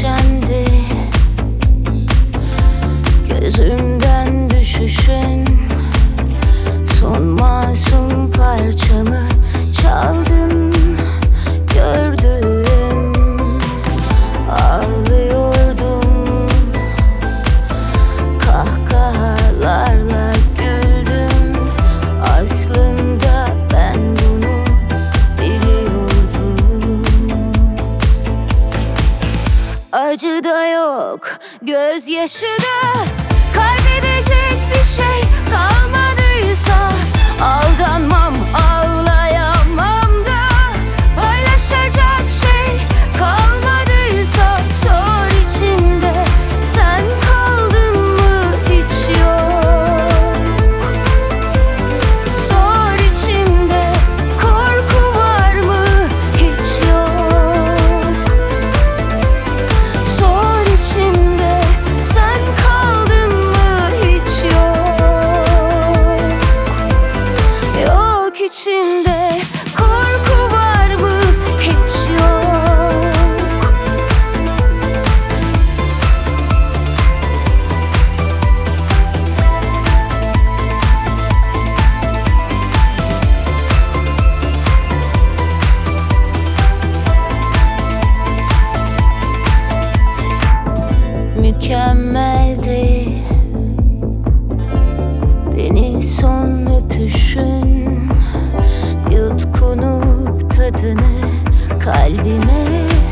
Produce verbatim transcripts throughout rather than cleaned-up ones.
düşendi. Gözümden düşüşün son masum parçamı çaldın, gördüm. Ağlıyordum, kahkahalarla güldüm. Aslında ben bunu biliyordum. Acı da yok, gözyaşı da, kaybedecek bir şey kalmadıysa aldanmam, ağlayamam da. Paylaşacak şey kalmadıysa sor içimde, sen kaldın mı hiç yok. Sor içimde, korku var mı hiç yok. Sor içimde, sen kaldın mı hiç yok. Yok içimde, korku var mı hiç yok. Mükemmeldi beni son öpüşün, yutkunup tadını kalbime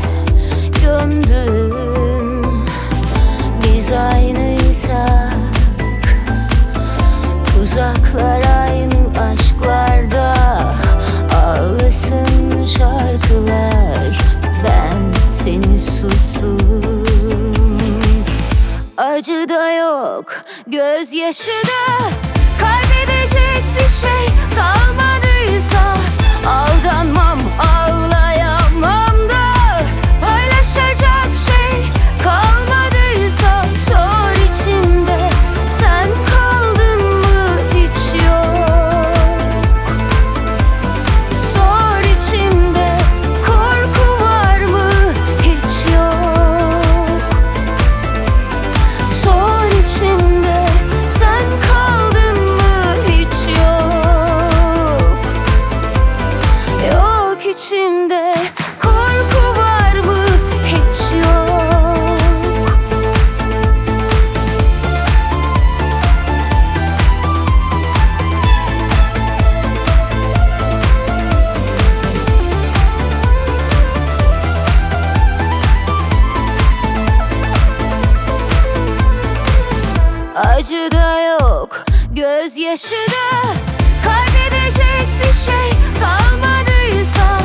gömdüm. Biz aynıysak tuzaklar aynı aşklarda, ağlasın şarkılar, ben seni sustum. Acı da yok, gözyaşı da, kaybedecek bir şey kalmadıysa aldanmam, ağlayamam da. Paylaşacak şey kalmadıysa sor içimde, sen kaldın mı hiç yok. Sor içimde, korku var mı hiç yok. Sor içimde, sen kaldın mı hiç yok. Yok içimde, korku var mı hiç yok. Acı da yok, gözyaşı da, kaybedecek bir şey kalmadıysa